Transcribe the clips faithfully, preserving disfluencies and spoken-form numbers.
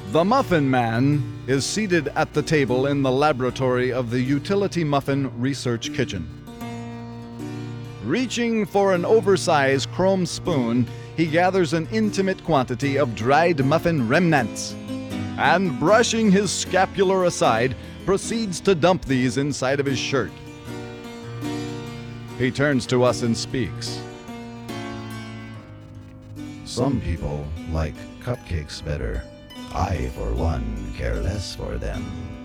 The Muffin Man is seated at the table in the laboratory of the Utility Muffin Research Kitchen. Reaching for an oversized chrome spoon, he gathers an intimate quantity of dried muffin remnants, and brushing his scapular aside, proceeds to dump these inside of his shirt. He turns to us and speaks. Some people like cupcakes better. I, for one, care less for them.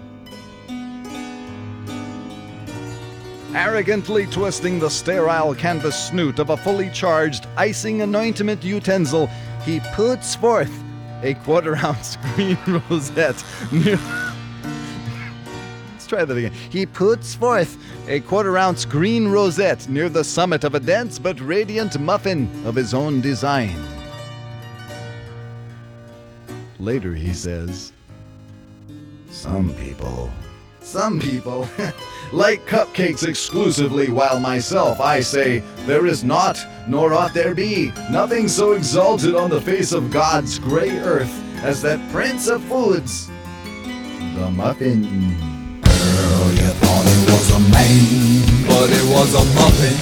Arrogantly twisting the sterile canvas snoot of a fully charged icing anointment utensil, he puts forth a quarter-ounce green rosette near... Let's try that again. He puts forth a quarter-ounce green rosette near the summit of a dense but radiant muffin of his own design. Later he says, Some people... Some people like cupcakes exclusively, while myself, I say, there is not, nor ought there be, nothing so exalted on the face of God's gray earth as that prince of foods, the muffin. Girl, you thought it was a man, but it was a muffin.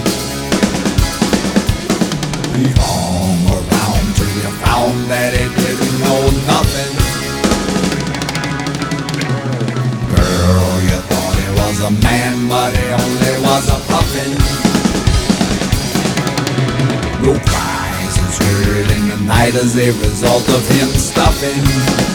He hung around till you found that it didn't know nothing. Girl, you thought it was a man, but it only was a puffin. Your cries is heard in the night as a result of him stuffing.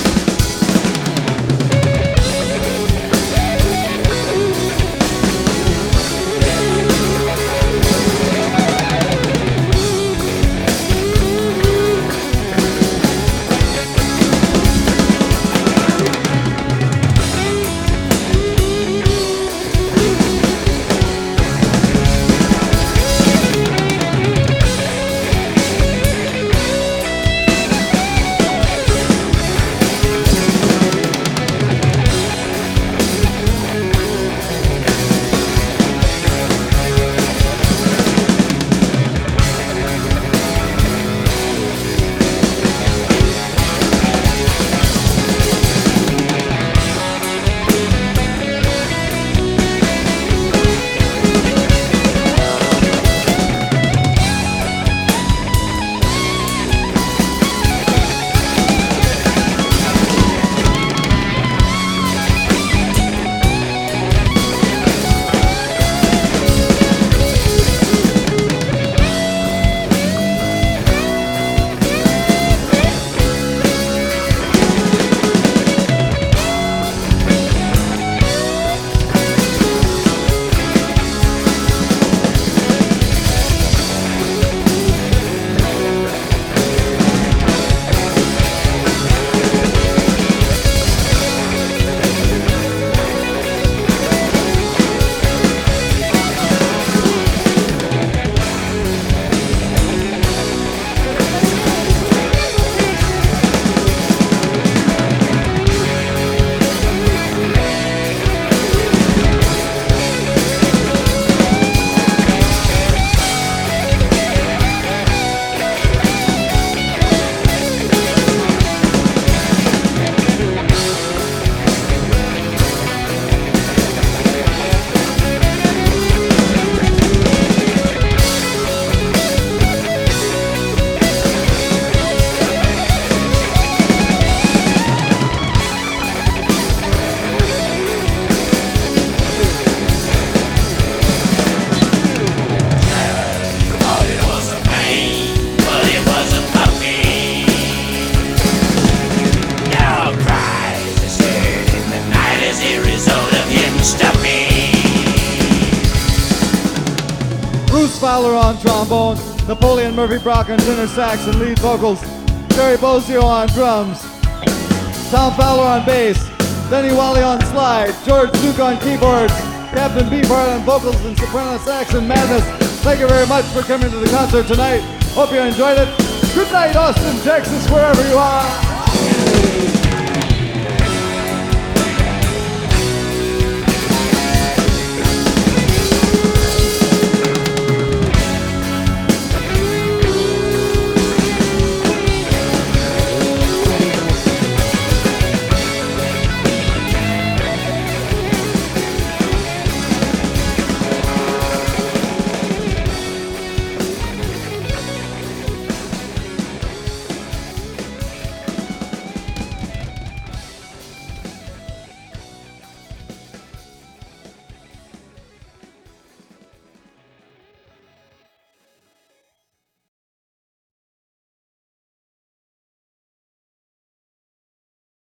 Bruce Fowler on trombone, Napoleon Murphy Brock on tenor sax and lead vocals, Jerry Bosio on drums, Tom Fowler on bass, Denny Wally on slide, George Duke on keyboards, Captain Beefheart on vocals and soprano sax and madness. Thank you very much for coming to the concert tonight. Hope you enjoyed it. Good night, Austin, Texas, wherever you are.